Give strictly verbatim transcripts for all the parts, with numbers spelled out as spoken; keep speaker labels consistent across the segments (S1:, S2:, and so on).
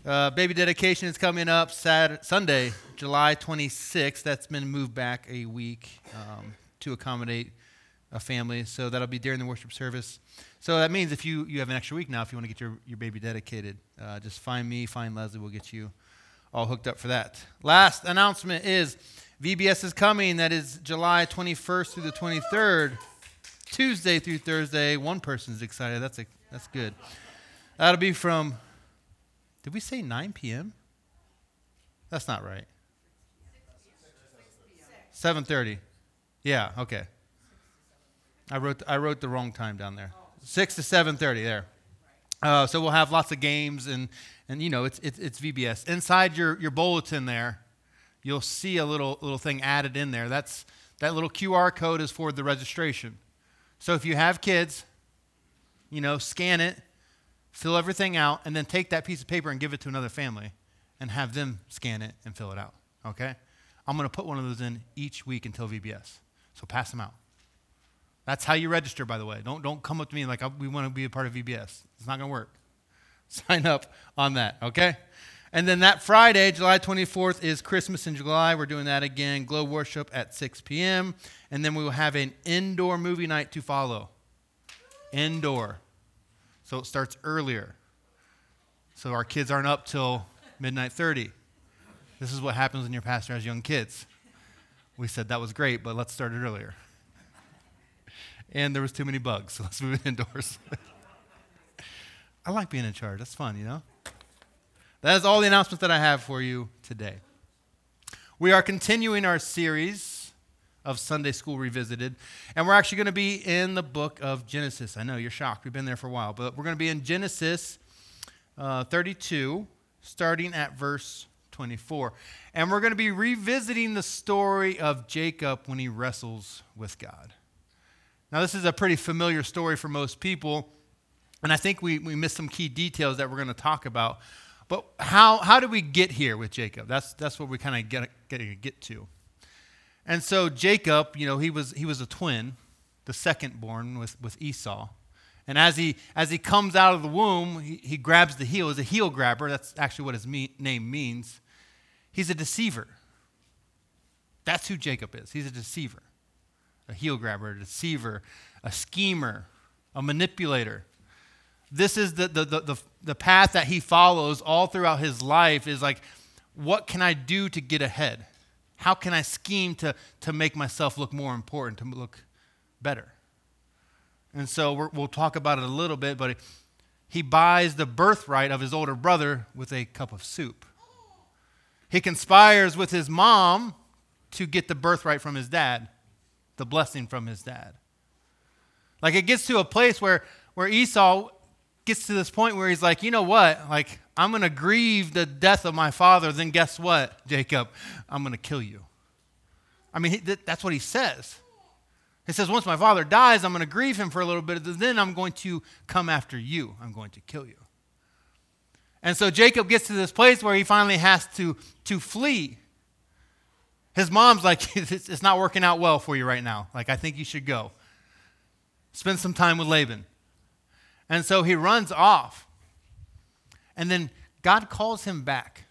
S1: Uh, baby dedication is coming up Saturday, Sunday, July twenty-sixth. That's been moved back a week um, to accommodate a family. So that'll be during the worship service. So that means if you, you have an extra week now, if you want to get your, your baby dedicated, uh, just find me, find Leslie. We'll get you all hooked up for that. Last announcement is V B S is coming. That is July twenty-first through the twenty-third, Tuesday through Thursday. One person's excited. That's a, that's good. That'll be from... Did we say nine p.m.? That's not right. seven thirty. Yeah, okay. I wrote I wrote the wrong time down there. six to seven thirty there. Uh, so we'll have lots of games and and you know it's it's, it's V B S. Inside your, your bulletin there, you'll see a little little thing added in there. That's that little Q R code is for the registration. So if you have kids, you know, scan it, fill everything out, and then take that piece of paper and give it to another family and have them scan it and fill it out, okay? I'm going to put one of those in each week until V B S, so pass them out. That's how you register, by the way. Don't don't come up to me like, we want to be a part of V B S. It's not going to work. Sign up on that, okay? And then that Friday, July twenty-fourth, is Christmas in July. We're doing that again, Glow Worship at six p.m., and then we will have an indoor movie night to follow. Indoor. So it starts earlier. So our kids aren't up till midnight thirty. This is what happens when your pastor has young kids. We said that was great, but let's start it earlier. And there was too many bugs, so let's move it indoors. I like being in charge. That's fun, you know? That is all the announcements that I have for you today. We are continuing our series of Sunday School Revisited, and we're actually going to be in the book of Genesis. I know, you're shocked. We've been there for a while, but we're going to be in Genesis uh, thirty-two, starting at verse twenty-four. And we're going to be revisiting the story of Jacob when he wrestles with God. Now, this is a pretty familiar story for most people, and I think we, we missed some key details that we're going to talk about. But how how did we get here with Jacob? That's that's what we kind of get, get get to. And so Jacob, you know, he was he was a twin, the second born with, with Esau. And as he as he comes out of the womb, he, he grabs the heel. He's a heel grabber. That's actually what his me- name means. He's a deceiver. That's who Jacob is. He's a deceiver. A heel grabber, a deceiver, a schemer, a manipulator. This is the the the the, the path that he follows all throughout his life is like, what can I do to get ahead? How can I scheme to, to make myself look more important, to look better? And so we're, we'll talk about it a little bit, but he buys the birthright of his older brother with a cup of soup. He conspires with his mom to get the birthright from his dad, the blessing from his dad. Like it gets to a place where, where Esau gets to this point where he's like, you know what, like I'm going to grieve the death of my father, then guess what, Jacob? I'm going to kill you. I mean, he, th- that's what he says. He says, once my father dies, I'm going to grieve him for a little bit, then I'm going to come after you. I'm going to kill you. And so Jacob gets to this place where he finally has to, to flee. His mom's like, it's, it's not working out well for you right now. Like, I think you should go. Spend some time with Laban. And so he runs off. And then God calls him back.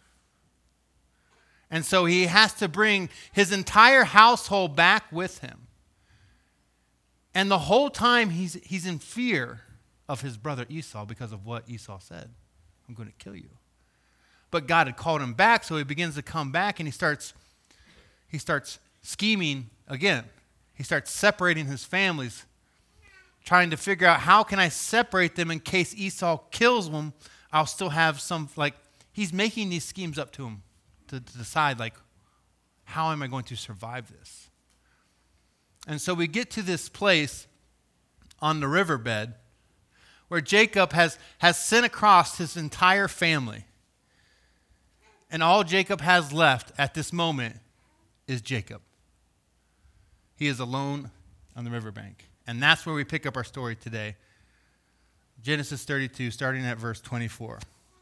S1: And so he has to bring his entire household back with him. And the whole time he's, he's in fear of his brother Esau because of what Esau said. I'm going to kill you. But God had called him back, so he begins to come back and he starts, he starts scheming again. He starts separating his families, trying to figure out how can I separate them in case Esau kills them. I'll still have some, like, he's making these schemes up to him to, to decide, like, how am I going to survive this? And so we get to this place on the riverbed where Jacob has, has sent across his entire family. And all Jacob has left at this moment is Jacob. He is alone on the riverbank. And that's where we pick up our story today. Genesis thirty-two, starting at verse twenty-four.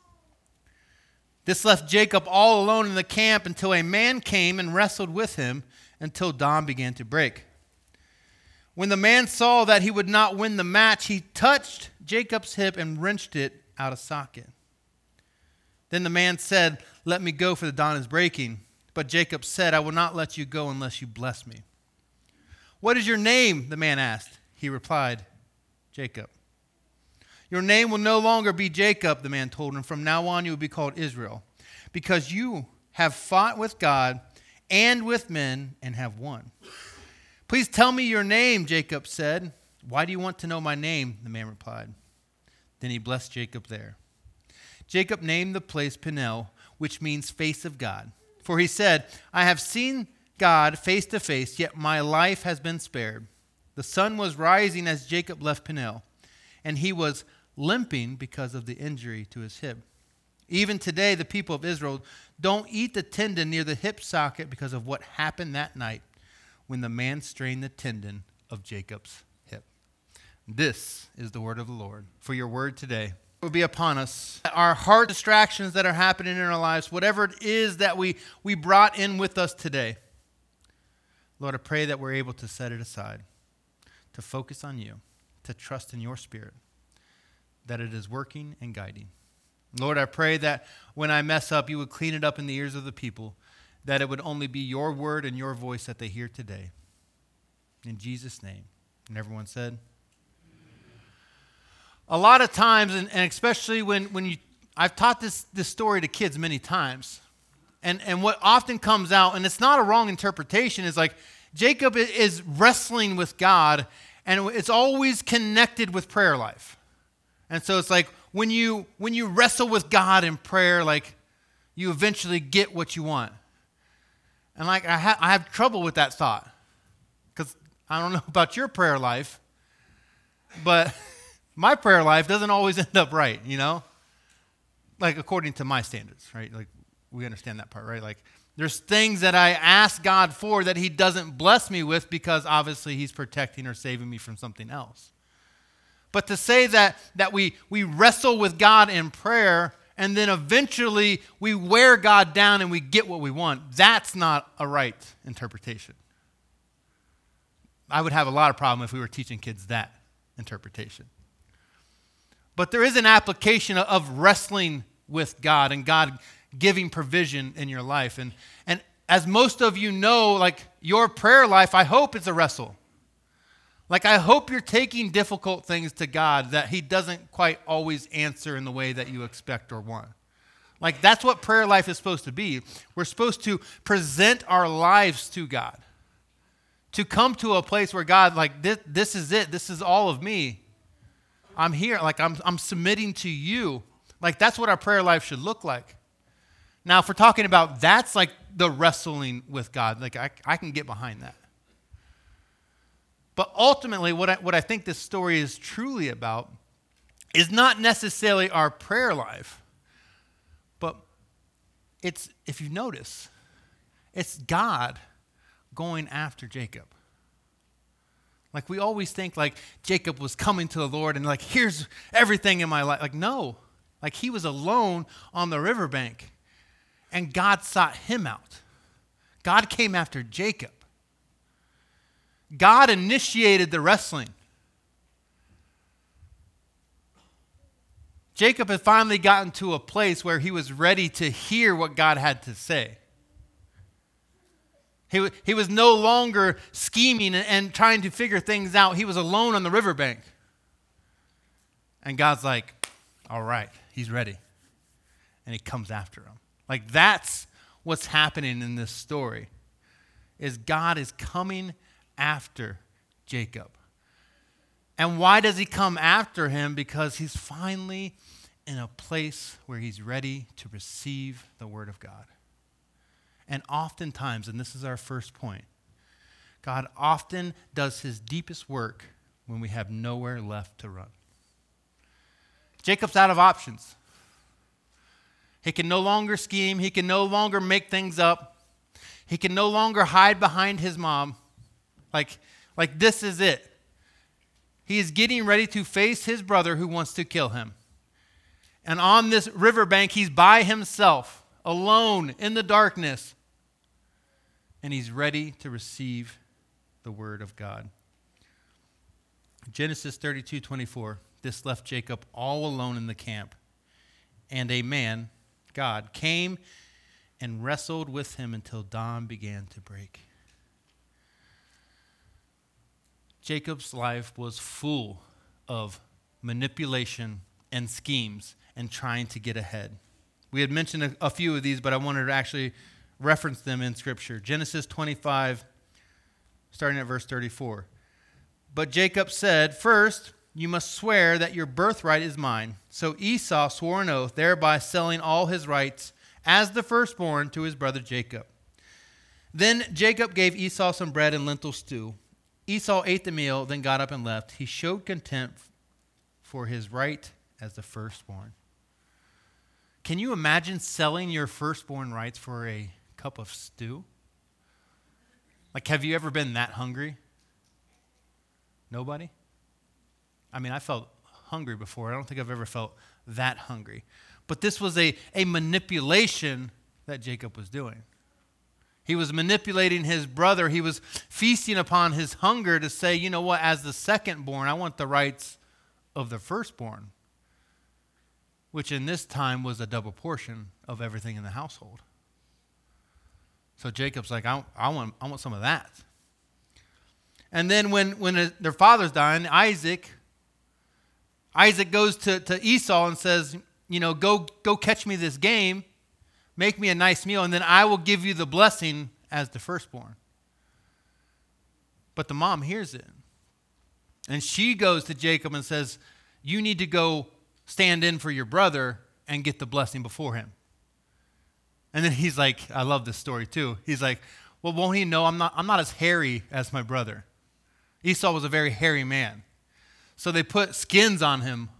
S1: This left Jacob all alone in the camp until a man came and wrestled with him until dawn began to break. When the man saw that he would not win the match, he touched Jacob's hip and wrenched it out of socket. Then the man said, "Let me go, for the dawn is breaking." But Jacob said, "I will not let you go unless you bless me." "What is your name?" the man asked. He replied, "Jacob." "Your name will no longer be Jacob," the man told him. "From now on you will be called Israel, because you have fought with God and with men and have won." "Please tell me your name," Jacob said. "Why do you want to know my name?" the man replied. Then he blessed Jacob there. Jacob named the place Peniel, which means face of God. For he said, "I have seen God face to face, yet my life has been spared." The sun was rising as Jacob left Peniel, and he was limping because of the injury to his hip. Even today, the people of Israel don't eat the tendon near the hip socket because of what happened that night when the man strained the tendon of Jacob's hip. This is the word of the Lord. For your word today will be upon us. Our heart distractions that are happening in our lives, whatever it is that we, we brought in with us today, Lord, I pray that we're able to set it aside, to focus on you, to trust in your spirit, that it is working and guiding. Lord, I pray that when I mess up, you would clean it up in the ears of the people, that it would only be your word and your voice that they hear today. In Jesus' name. And everyone said, a lot of times, and, and especially when, when you, I've taught this, this story to kids many times, and, and what often comes out, and it's not a wrong interpretation, is like Jacob is wrestling with God, and it's always connected with prayer life. And so it's like when you when you wrestle with God in prayer, like you eventually get what you want. And like I, ha- I have trouble with that thought, because I don't know about your prayer life, but my prayer life doesn't always end up right, you know? Like according to my standards, right? Like we understand that part, right? Like there's things that I ask God for that he doesn't bless me with because obviously he's protecting or saving me from something else. But to say that that we we wrestle with God in prayer and then eventually we wear God down and we get what we want, that's not a right interpretation. I would have a lot of problem if we were teaching kids that interpretation. But there is an application of wrestling with God and God giving provision in your life. And, and as most of you know, like your prayer life, I hope it's a wrestle. Like I hope you're taking difficult things to God that he doesn't quite always answer in the way that you expect or want. Like that's what prayer life is supposed to be. We're supposed to present our lives to God. To come to a place where God, like this, this is it. This is all of me. I'm here, like I'm I'm submitting to you. Like that's what our prayer life should look like. Now, if we're talking about that's like the wrestling with God, like I, I can get behind that. But ultimately, what I, what I think this story is truly about is not necessarily our prayer life, but it's, if you notice, it's God going after Jacob. Like we always think like Jacob was coming to the Lord and like, here's everything in my life. Like, no, like he was alone on the riverbank and God sought him out. God came after Jacob. God initiated the wrestling. Jacob had finally gotten to a place where he was ready to hear what God had to say. He, he was no longer scheming and, and trying to figure things out. He was alone on the riverbank. And God's like, all right, he's ready. And he comes after him. Like that's what's happening in this story, is God is coming after Jacob. And why does he come after him? Because he's finally in a place where he's ready to receive the word of God. And oftentimes, and this is our first point, God often does his deepest work when we have nowhere left to run. Jacob's out of options. He can no longer scheme. He can no longer make things up. He can no longer hide behind his mom. Like, like this is it. He is getting ready to face his brother who wants to kill him. And on this riverbank, he's by himself, alone in the darkness. And he's ready to receive the word of God. Genesis thirty-two twenty-four. This left Jacob all alone in the camp, and a man, God, came and wrestled with him until dawn began to break. Jacob's life was full of manipulation and schemes and trying to get ahead. We had mentioned a, a few of these, but I wanted to actually reference them in Scripture. Genesis twenty-five, starting at verse thirty-four. But Jacob said, "First, you must swear that your birthright is mine." So Esau swore an oath, thereby selling all his rights as the firstborn to his brother Jacob. Then Jacob gave Esau some bread and lentil stew. Esau ate the meal, then got up and left. He showed contempt for his right as the firstborn. Can you imagine selling your firstborn rights for a cup of stew? Like, have you ever been that hungry? Nobody? I mean, I felt hungry before. I don't think I've ever felt that hungry. But this was a, a manipulation that Jacob was doing. He was manipulating his brother. He was feasting upon his hunger to say, you know what, as the secondborn, I want the rights of the firstborn, which in this time was a double portion of everything in the household. So Jacob's like, I, I want, I want some of that. And then when, when their father's dying, Isaac, Isaac goes to, to Esau and says, you know, go, go catch me this game, make me a nice meal, and then I will give you the blessing as the firstborn. But the mom hears it. And she goes to Jacob and says, you need to go stand in for your brother and get the blessing before him. And then he's like, I love this story too. He's like, well, won't he know I'm not, I'm not as hairy as my brother? Esau was a very hairy man. So they put skins on him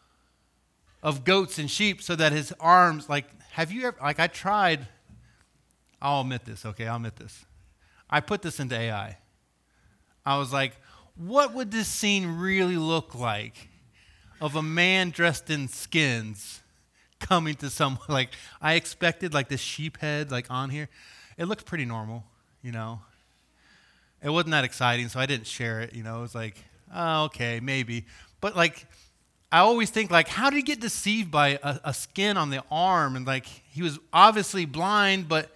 S1: of goats and sheep so that his arms, like, have you ever, like I tried, I'll admit this, okay, I'll admit this. I put this into A I. I was like, what would this scene really look like of a man dressed in skins coming to someone? Like, I expected like this sheep head like on here. It looked pretty normal, you know. It wasn't that exciting, so I didn't share it, you know. It was like, oh, okay, maybe. But like, I always think like, how did he get deceived by a, a skin on the arm? And like, he was obviously blind, but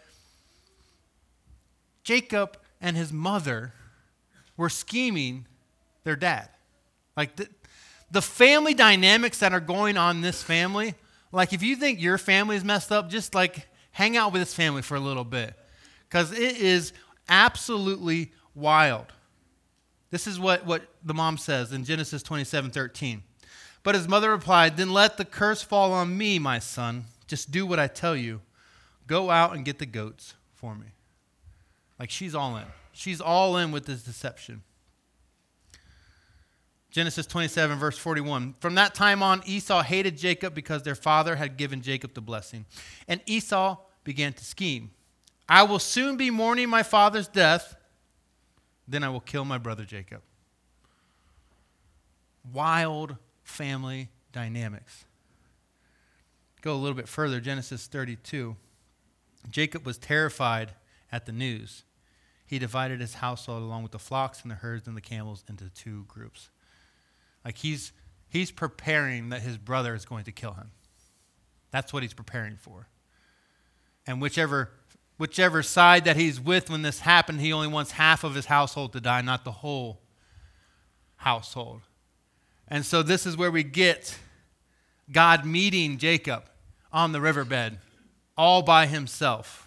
S1: Jacob and his mother were scheming their dad. Like the, the family dynamics that are going on in this family, like if you think your family is messed up, just like hang out with this family for a little bit. Because it is absolutely wild. This is what, what the mom says in Genesis twenty-seven thirteen. But his mother replied, then let the curse fall on me, my son. Just do what I tell you. Go out and get the goats for me. Like she's all in. She's all in with this deception. Genesis twenty-seven, verse forty-one. From that time on, Esau hated Jacob because their father had given Jacob the blessing. And Esau began to scheme. I will soon be mourning my father's death. Then I will kill my brother Jacob. Wild family dynamics. Go a little bit further, Genesis thirty-two. Jacob was terrified at the news. He divided his household along with the flocks and the herds and the camels into two groups. Like he's he's preparing that his brother is going to kill him. That's what he's preparing for. And whichever whichever side that he's with when this happened, he only wants half of his household to die, not the whole household. And so this is where we get God meeting Jacob on the riverbed all by himself.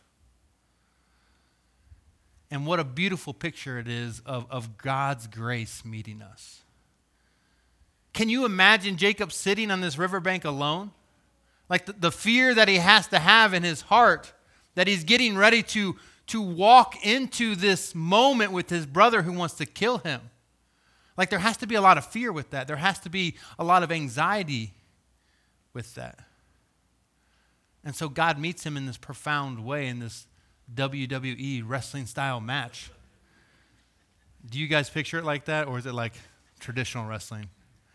S1: And what a beautiful picture it is of, of God's grace meeting us. Can you imagine Jacob sitting on this riverbank alone? Like the, the fear that he has to have in his heart, that he's getting ready to, to walk into this moment with his brother who wants to kill him. Like there has to be a lot of fear with that. There has to be a lot of anxiety with that. And so God meets him in this profound way in this W W E wrestling style match. Do you guys picture it like that, or is it like traditional wrestling?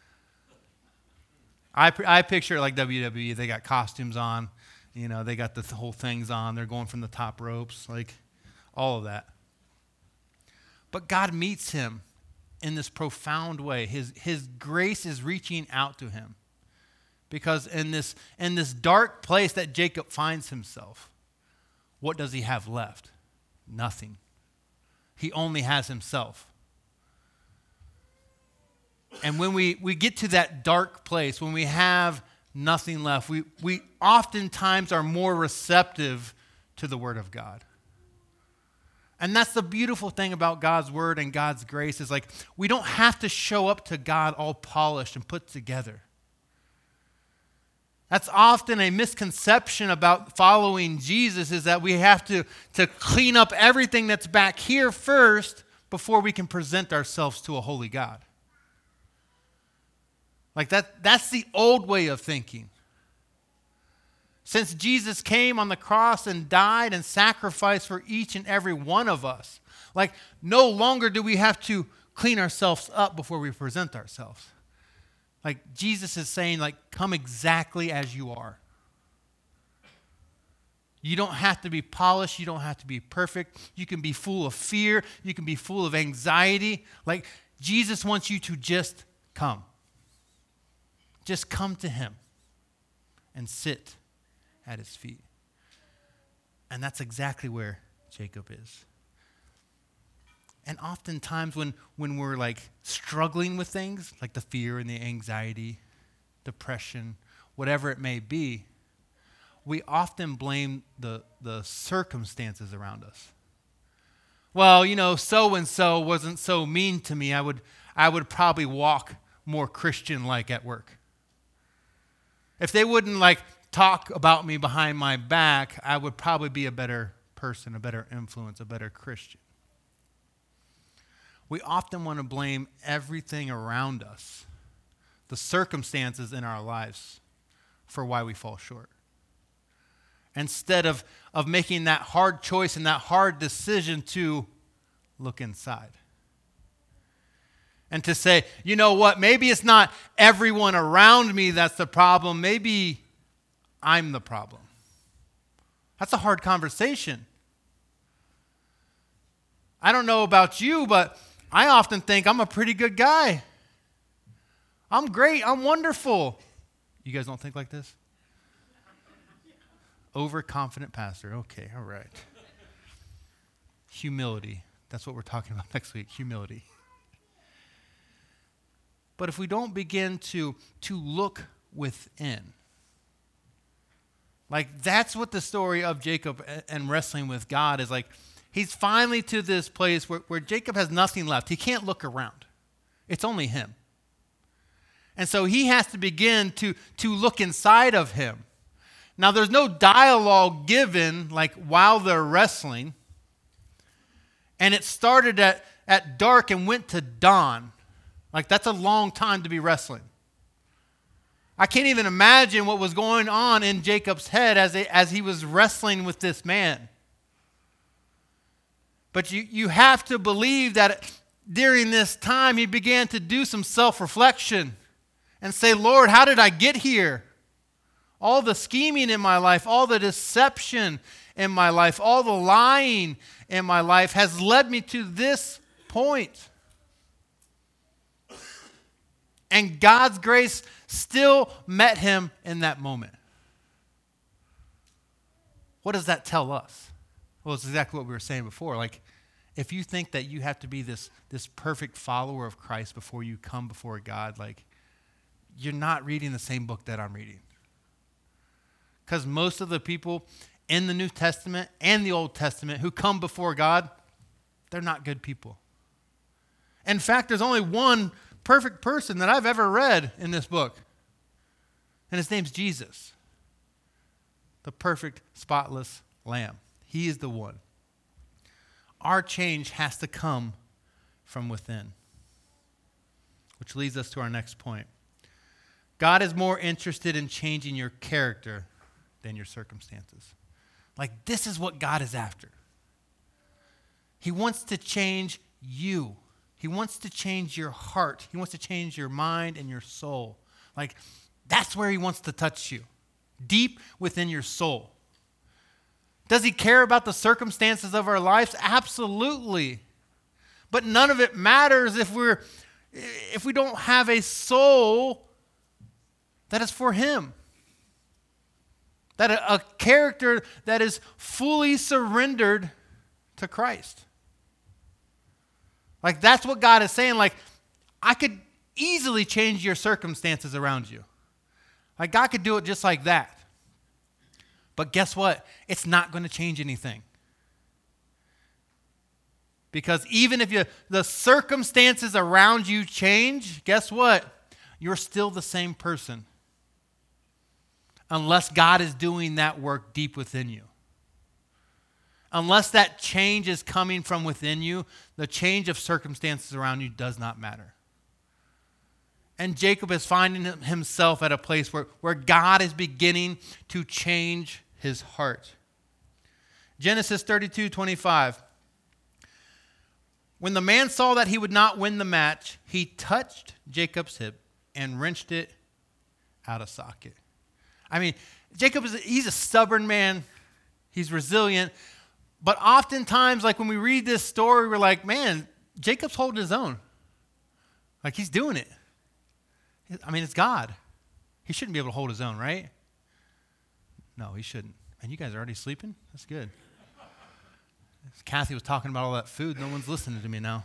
S1: I I picture it like W W E. They got costumes on, you know, they got the whole things on. They're going from the top ropes, like all of that. But God meets him in this profound way. His his grace is reaching out to him. Because in this, in this dark place that Jacob finds himself, what does he have left? Nothing. He only has himself. And when we, we get to that dark place, when we have nothing left, we, we oftentimes are more receptive to the Word of God. And that's the beautiful thing about God's Word and God's grace is like we don't have to show up to God all polished and put together. That's often a misconception about following Jesus is that we have to, to clean up everything that's back here first before we can present ourselves to a holy God. Like that, that's the old way of thinking. Since Jesus came on the cross and died and sacrificed for each and every one of us, like no longer do we have to clean ourselves up before we present ourselves. Like Jesus is saying, like, come exactly as you are. You don't have to be polished. You don't have to be perfect. You can be full of fear. You can be full of anxiety. Like Jesus wants you to just come. Just come to him and sit at his feet. And that's exactly where Jacob is. And oftentimes when, when we're like struggling with things, like the fear and the anxiety, depression, whatever it may be, we often blame the, the circumstances around us. Well, you know, so-and-so wasn't so mean to me. I would, I would probably walk more Christian-like at work. If they wouldn't like talk about me behind my back, I would probably be a better person, a better influence, a better Christian. We often want to blame everything around us, the circumstances in our lives, for why we fall short. Instead of, of making that hard choice and that hard decision to look inside. And to say, you know what, maybe it's not everyone around me that's the problem. Maybe I'm the problem. That's a hard conversation. I don't know about you, but I often think I'm a pretty good guy. I'm great. I'm wonderful. You guys don't think like this? Overconfident pastor. Okay, all right. Humility. That's what we're talking about next week, humility. But if we don't begin to, to look within, like that's what the story of Jacob and wrestling with God is like. He's finally to this place where, where Jacob has nothing left. He can't look around. It's only him. And so he has to begin to, to look inside of him. Now, there's no dialogue given like while they're wrestling. And it started at, at dark and went to dawn. Like that's a long time to be wrestling. I can't even imagine what was going on in Jacob's head as, it, as he was wrestling with this man. But you, you have to believe that during this time he began to do some self-reflection and say, Lord, how did I get here? All the scheming in my life, all the deception in my life, all the lying in my life has led me to this point. And God's grace still met him in that moment. What does that tell us? Well, it's exactly what we were saying before. Like, if you think that you have to be this, this perfect follower of Christ before you come before God, like, you're not reading the same book that I'm reading. Because most of the people in the New Testament and the Old Testament who come before God, they're not good people. In fact, there's only one perfect person that I've ever read in this book. And his name's Jesus. The perfect, spotless Lamb. He is the one. Our change has to come from within. Which leads us to our next point. God is more interested in changing your character than your circumstances. Like this is what God is after. He wants to change you. He wants to change your heart. He wants to change your mind and your soul. Like that's where he wants to touch you. Deep within your soul. Does he care about the circumstances of our lives? Absolutely. But none of it matters if we're if we don't have a soul that is for him. That a, a character that is fully surrendered to Christ. Like that's what God is saying. Like I could easily change your circumstances around you. Like God could do it just like that. But guess what? It's not going to change anything. Because even if you, the circumstances around you change, guess what? You're still the same person. Unless God is doing that work deep within you. Unless that change is coming from within you, the change of circumstances around you does not matter. And Jacob is finding himself at a place where, where God is beginning to change his heart. Genesis thirty-two twenty-five. When the man saw that he would not win the match, he touched Jacob's hip and wrenched it out of socket. I mean, Jacob is, he's a stubborn man. He's resilient. But oftentimes, like when we read this story, we're like, man, Jacob's holding his own. Like he's doing it. I mean, it's God. He shouldn't be able to hold his own, right? No, he shouldn't. And you guys are already sleeping? That's good. Kathy was talking about all that food. No one's listening to me now.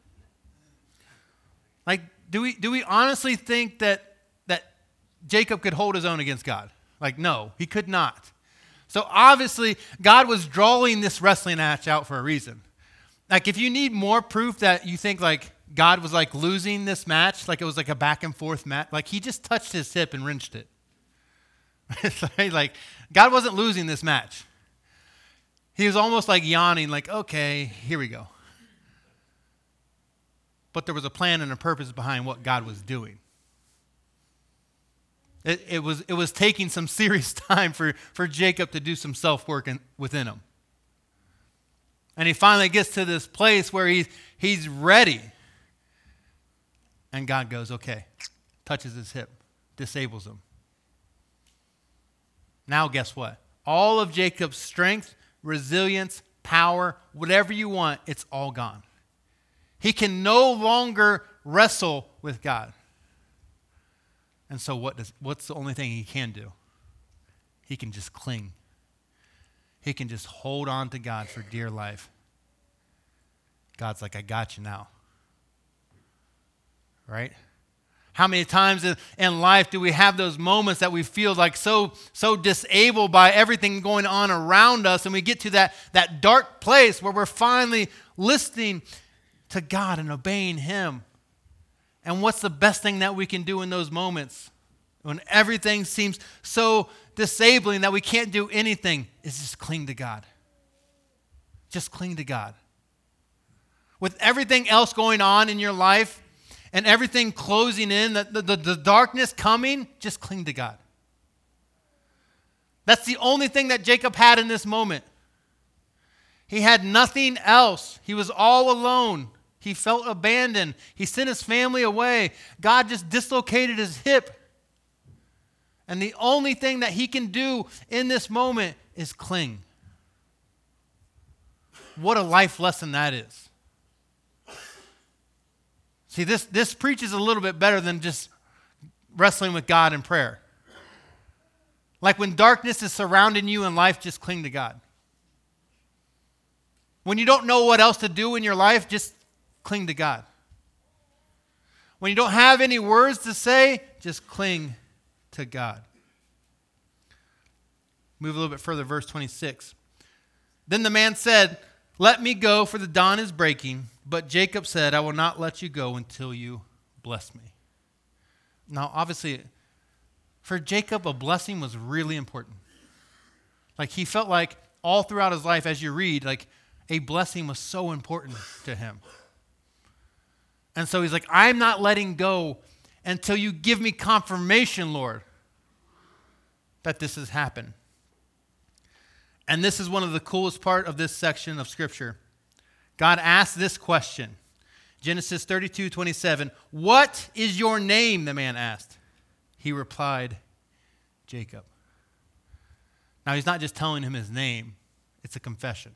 S1: Like, do we do we honestly think that that Jacob could hold his own against God? Like, no, he could not. So obviously, God was drawing this wrestling match out for a reason. Like, if you need more proof that you think like God was like losing this match, like it was like a back and forth match, like he just touched his hip and wrenched it. Like God wasn't losing this match. He was almost like yawning, like, okay, here we go. But there was a plan and a purpose behind what God was doing. It, it was it was taking some serious time for, for Jacob to do some self-work in, within him. And he finally gets to this place where he's, he's ready. And God goes, okay, touches his hip, disables him. Now guess what? All of Jacob's strength, resilience, power, whatever you want, it's all gone. He can no longer wrestle with God. And so what does what's the only thing he can do? He can just cling. He can just hold on to God for dear life. God's like, I got you now. Right? How many times in life do we have those moments that we feel like so, so disabled by everything going on around us, and we get to that, that dark place where we're finally listening to God and obeying Him? And what's the best thing that we can do in those moments when everything seems so disabling that we can't do anything? Is just cling to God. Just cling to God. With everything else going on in your life and everything closing in, the, the, the darkness coming, just cling to God. That's the only thing that Jacob had in this moment. He had nothing else. He was all alone. He felt abandoned. He sent his family away. God just dislocated his hip. And the only thing that he can do in this moment is cling. What a life lesson that is. See, this, this preaches a little bit better than just wrestling with God in prayer. Like when darkness is surrounding you in life, just cling to God. When you don't know what else to do in your life, just cling to God. When you don't have any words to say, just cling to God. Move a little bit further, verse twenty-six. Then the man said, "Let me go, for the dawn is breaking." But Jacob said, "I will not let you go until you bless me." Now, obviously, for Jacob, a blessing was really important. Like he felt like all throughout his life, as you read, like a blessing was so important to him. And so he's like, I'm not letting go until you give me confirmation, Lord, that this has happened. And this is one of the coolest part of this section of Scripture. God asked this question. Genesis thirty-two twenty-seven. "What is your name?" the man asked. He replied, "Jacob." Now he's not just telling him his name. It's a confession.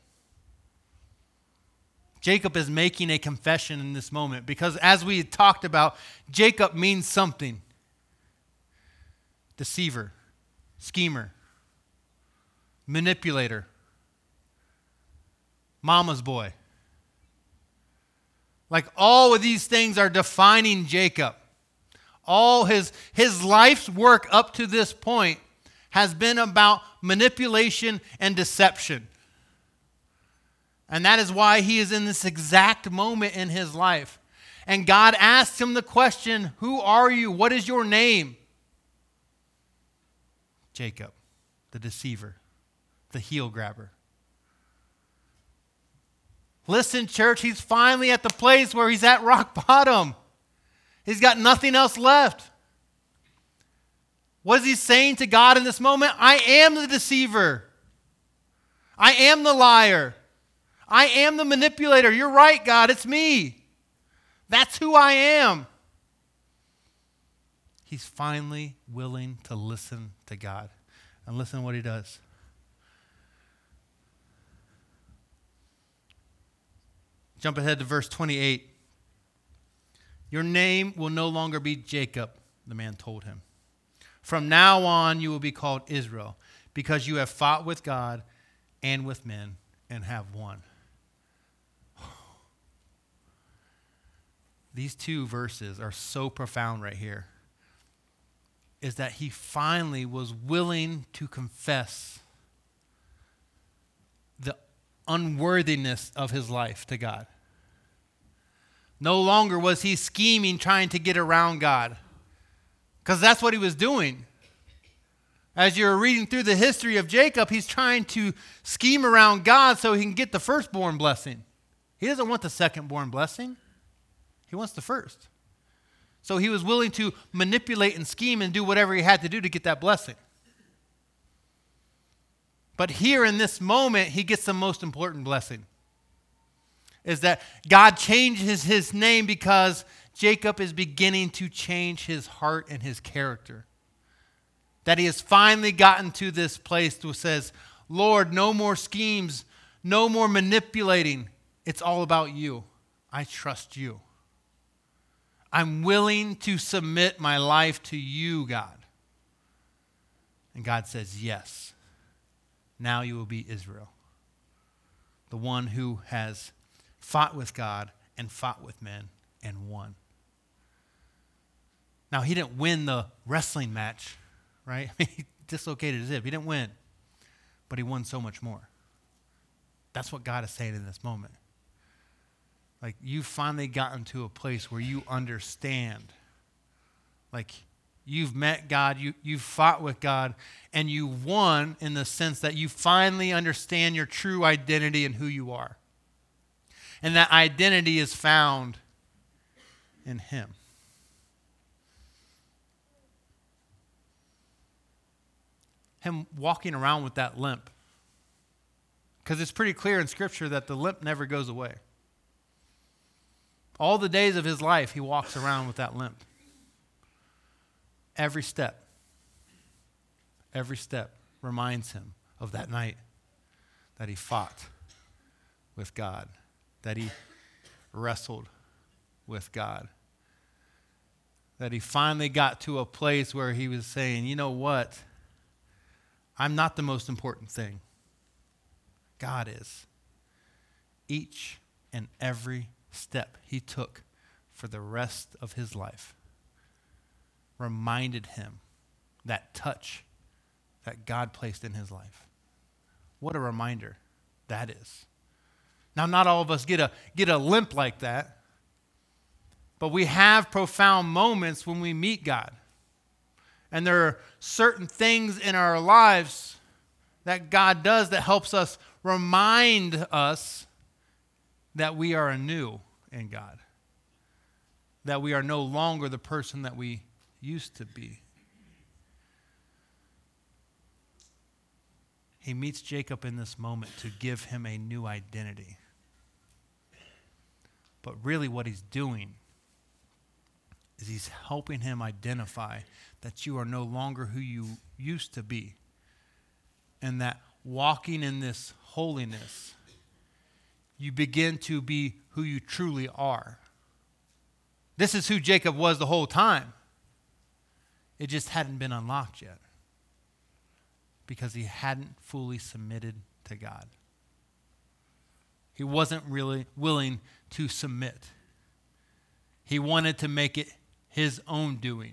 S1: Jacob is making a confession in this moment because, as we talked about, Jacob means something. deceiver, schemer, manipulator, mama's boy. Like all of these things are defining Jacob. All his, his life's work up to this point has been about manipulation and deception. And that is why he is in this exact moment in his life. And God asks him the question, who are you? What is your name? Jacob, the deceiver, the heel grabber. Listen, church, he's finally at the place where he's at rock bottom. He's got nothing else left. What is he saying to God in this moment? I am the deceiver. I am the liar. I am the manipulator. You're right, God. It's me. That's who I am. He's finally willing to listen to God. And listen to what he does. Jump ahead to verse twenty-eight. Your name will no longer be Jacob, the man told him. From now on, you will be called Israel, because you have fought with God and with men and have won. These two verses are so profound right here. Is that he finally was willing to confess the unworthiness of his life to God. No longer was he scheming, trying to get around God. Because that's what he was doing. As you're reading through the history of Jacob, he's trying to scheme around God so he can get the firstborn blessing. He doesn't want the secondborn blessing. He wants the first. So he was willing to manipulate and scheme and do whatever he had to do to get that blessing. But here in this moment, he gets the most important blessing. Is that God changes his name because Jacob is beginning to change his heart and his character. That he has finally gotten to this place that says, Lord, no more schemes, no more manipulating. It's all about you. I trust you. I'm willing to submit my life to you, God. And God says, yes. Now you will be Israel. The one who has fought with God and fought with men and won. Now, he didn't win the wrestling match, right? He dislocated his hip. He didn't win. But he won so much more. That's what God is saying in this moment. Like, you've finally gotten to a place where you understand. Like, you've met God, you, you've fought with God, and you won in the sense that you finally understand your true identity and who you are. And that identity is found in him. Him walking around with that limp. Because it's pretty clear in Scripture that the limp never goes away. All the days of his life, he walks around with that limp. Every step, every step reminds him of that night that he fought with God, that he wrestled with God, that he finally got to a place where he was saying, you know what? I'm not the most important thing. God is. Each and every step he took for the rest of his life reminded him that touch that God placed in his life. What a reminder that is. Now, not all of us get a get a limp like that, but we have profound moments when we meet God. And there are certain things in our lives that God does that helps us remind us that we are anew in God. That we are no longer the person that we used to be. He meets Jacob in this moment to give him a new identity. But really what he's doing is he's helping him identify that you are no longer who you used to be. And that walking in this holiness, you begin to be who you truly are. This is who Jacob was the whole time. It just hadn't been unlocked yet because he hadn't fully submitted to God. He wasn't really willing to submit. He wanted to make it his own doing.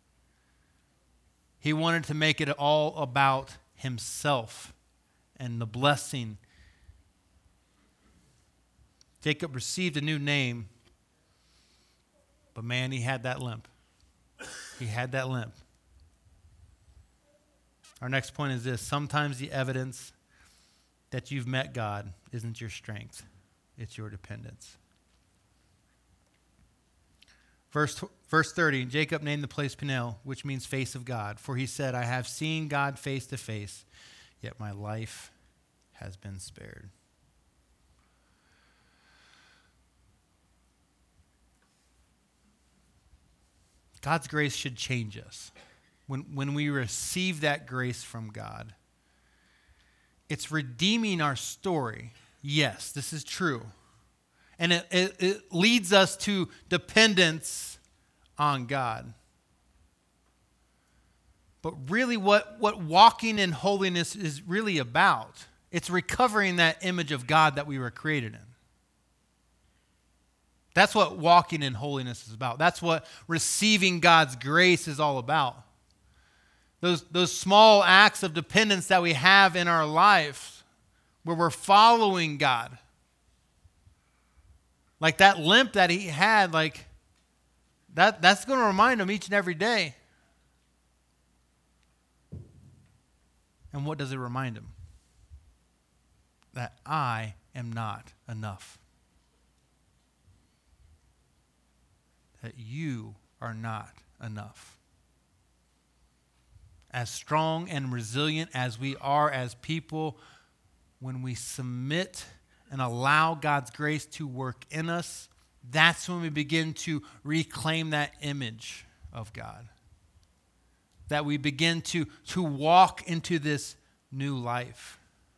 S1: He wanted to make it all about himself and the blessing. Jacob received a new name, but man, he had that limp. He had that limp. Our next point is this. Sometimes the evidence that you've met God isn't your strength. It's your dependence. Verse, verse thirty, Jacob named the place Peniel, which means face of God. For he said, I have seen God face to face, yet my life has been spared. God's grace should change us. When, when we receive that grace from God, it's redeeming our story. Yes, this is true. And it, it, it leads us to dependence on God. But really what, what walking in holiness is really about, it's recovering that image of God that we were created in. That's what walking in holiness is about. That's what receiving God's grace is all about. Those, those small acts of dependence that we have in our life where we're following God. Like that limp that he had, like that, that's going to remind him each and every day. And what does it remind him? That I am not enough. That you are not enough. As strong and resilient as we are as people, when we submit and allow God's grace to work in us, that's when we begin to reclaim that image of God. That we begin to, to walk into this new life.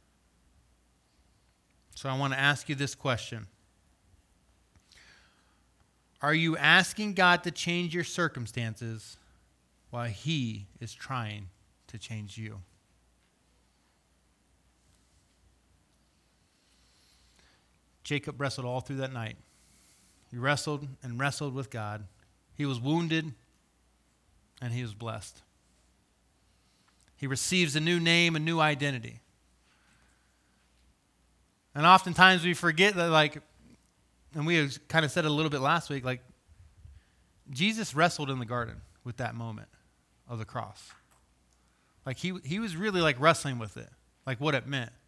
S1: So I want to ask you this question. Are you asking God to change your circumstances while he is trying to change you? Jacob wrestled all through that night. He wrestled and wrestled with God. He was wounded and he was blessed. He receives a new name, a new identity. And oftentimes we forget that, like, and we kind of said it a little bit last week, like, Jesus wrestled in the garden with that moment of the cross. Like, he, he was really, like, wrestling with it, like what it meant.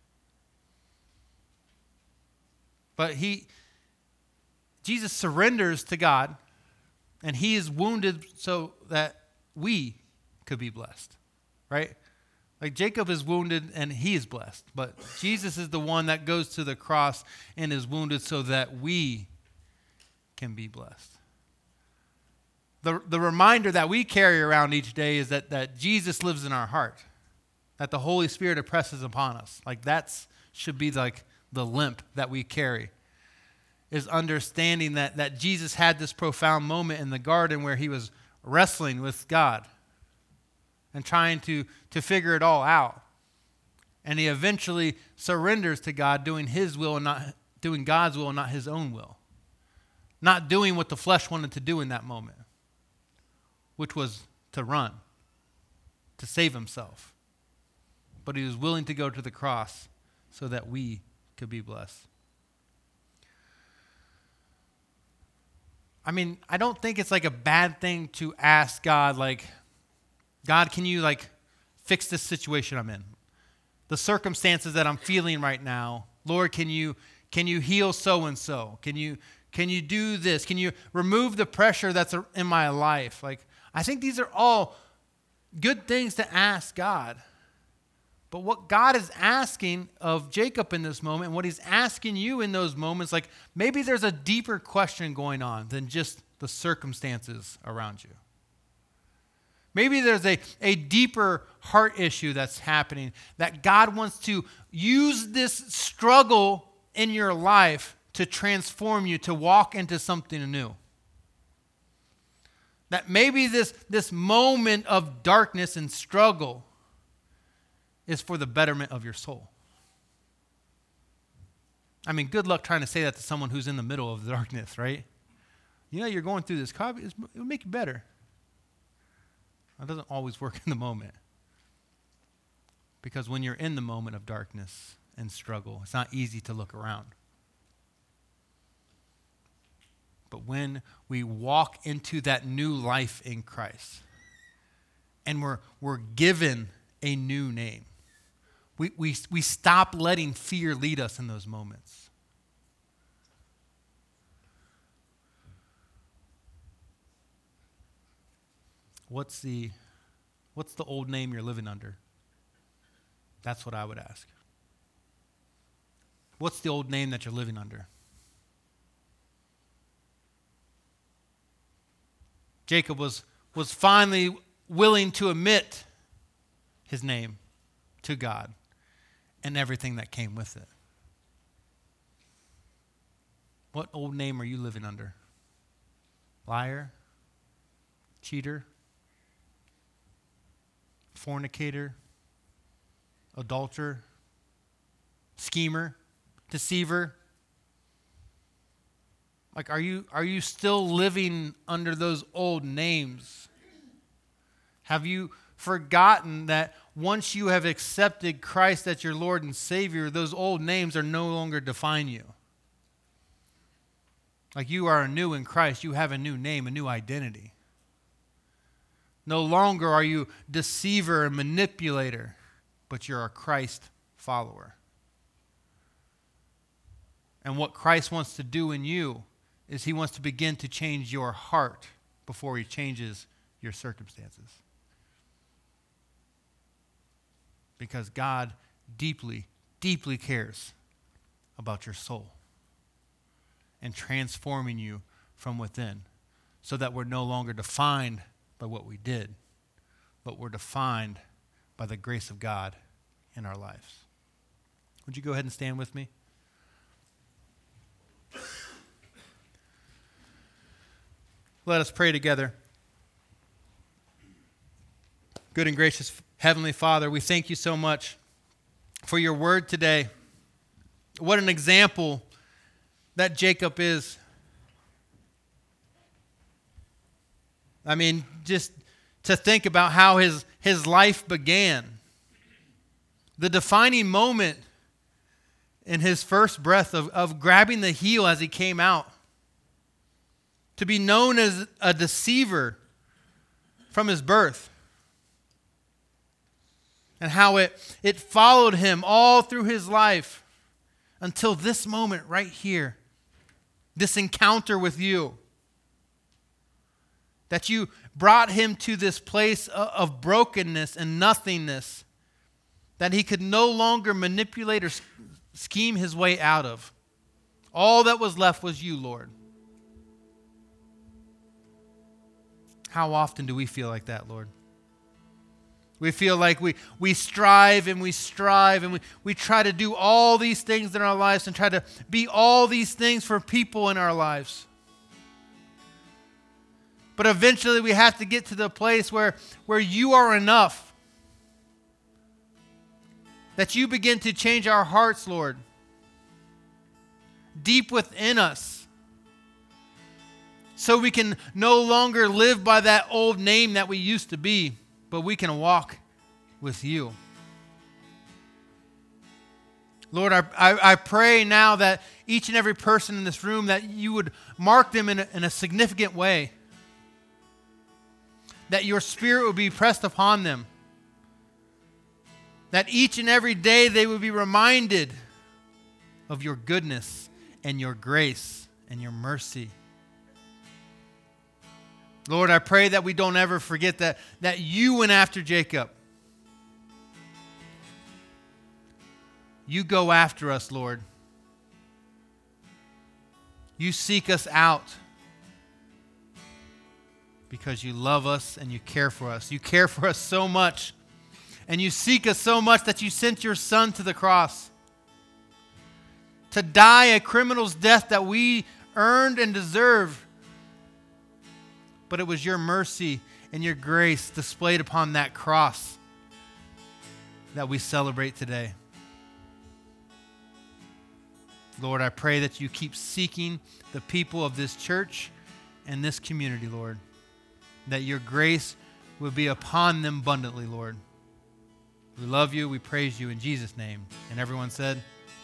S1: But he, Jesus surrenders to God, and he is wounded so that we could be blessed, right? Like Jacob is wounded and he is blessed, but Jesus is the one that goes to the cross and is wounded so that we can be blessed. The, the reminder that we carry around each day is that, that Jesus lives in our heart, that the Holy Spirit impresses upon us. Like that's should be like the limp that we carry, is understanding that, that Jesus had this profound moment in the garden where he was wrestling with God and trying to, to figure it all out. And he eventually surrenders to God, doing his will and not doing God's will and not his own will. Not doing what the flesh wanted to do in that moment, which was to run, to save himself. But he was willing to go to the cross so that we could be blessed. I mean, I don't think it's like a bad thing to ask God, like, God, can you like fix this situation I'm in? The circumstances that I'm feeling right now. Lord, can you can you heal so and so? Can you can you do this? Can you remove the pressure that's in my life? Like, I think these are all good things to ask God. But what God is asking of Jacob in this moment, and what he's asking you in those moments, like maybe there's a deeper question going on than just the circumstances around you. Maybe there's a, a deeper heart issue that's happening, that God wants to use this struggle in your life to transform you, to walk into something new. That maybe this, this moment of darkness and struggle is for the betterment of your soul. I mean, good luck trying to say that to someone who's in the middle of the darkness, right? You know, you're going through this. It will make you better. That doesn't always work in the moment. Because when you're in the moment of darkness and struggle, it's not easy to look around. But when we walk into that new life in Christ and we're, we're given a new name, we, we, we stop letting fear lead us in those moments. What's the, what's the old name you're living under? That's what I would ask. What's the old name that you're living under? Jacob was, was finally willing to admit his name to God and everything that came with it. What old name are you living under? Liar? Cheater? Fornicator? Adulterer? Schemer? Deceiver? Like, are you, are you still living under those old names? Have you forgotten that once you have accepted Christ as your Lord and Savior, those old names are no longer define you? Like, you are new in Christ. You have a new name, a new identity. No longer are you deceiver and manipulator, but you're a Christ follower. And what Christ wants to do in you is he wants to begin to change your heart before he changes your circumstances. Because God deeply, deeply cares about your soul and transforming you from within so that we're no longer defined by what we did, but we're defined by the grace of God in our lives. Would you go ahead and stand with me? Let us pray together. Good and gracious Heavenly Father, we thank you so much for your word today. What an example that Jacob is. I mean, just to think about how his, his life began. The defining moment in his first breath of, of grabbing the heel as he came out. To be known as a deceiver from his birth. And how it, it followed him all through his life until this moment right here. This encounter with you. That you brought him to this place of, of brokenness and nothingness. That he could no longer manipulate or scheme his way out of. All that was left was you, Lord. How often do we feel like that, Lord? We feel like we, we strive and we strive and we, we try to do all these things in our lives and try to be all these things for people in our lives. But eventually we have to get to the place where, where you are enough. That you begin to change our hearts, Lord. Deep within us. So we can no longer live by that old name that we used to be, but we can walk with you. Lord, I, I, I pray now that each and every person in this room, that you would mark them in a, in a significant way. That your Spirit would be pressed upon them. That each and every day they would be reminded of your goodness and your grace and your mercy. Lord, I pray that we don't ever forget that, that you went after Jacob. You go after us, Lord. You seek us out because you love us and you care for us. You care for us so much, and you seek us so much that you sent your Son to the cross to die a criminal's death that we earned and deserved. but it was your mercy and your grace displayed upon that cross that we celebrate today. Lord, I pray that you keep seeking the people of this church and this community, Lord, that your grace will be upon them abundantly, Lord. We love you. We praise you in Jesus' name. And everyone said,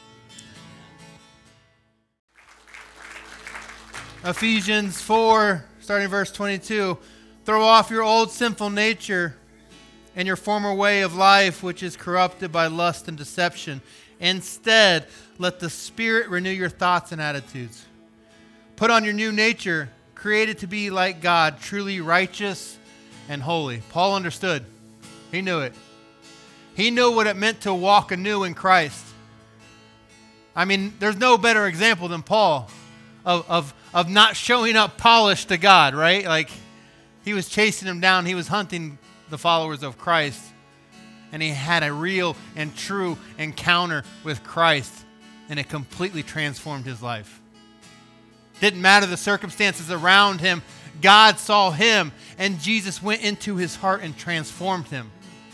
S1: Ephesians four, starting verse twenty-two, throw off your old sinful nature and your former way of life, which is corrupted by lust and deception. Instead, let the Spirit renew your thoughts and attitudes. Put on your new nature, created to be like God, truly righteous and holy. Paul understood. He knew it. He knew what it meant to walk anew in Christ. I mean, there's no better example than Paul of, of, of not showing up polished to God, right? Like, he was chasing him down. He was hunting the followers of Christ. And he had a real and true encounter with Christ. And it completely transformed his life. Didn't matter the circumstances around him. God saw him. And Jesus went into his heart and transformed him.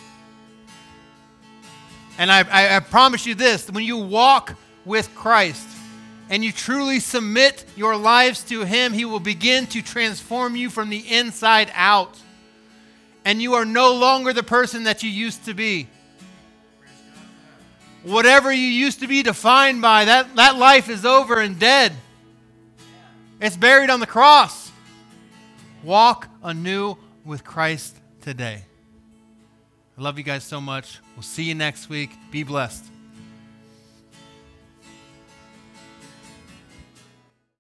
S1: And I, I, I promise you this. When you walk with Christ and you truly submit your lives to him, he will begin to transform you from the inside out. And you are no longer the person that you used to be. Whatever you used to be defined by, that, that life is over and dead. It's buried on the cross. Walk anew with Christ today. I love you guys so much. We'll see you next week. Be blessed.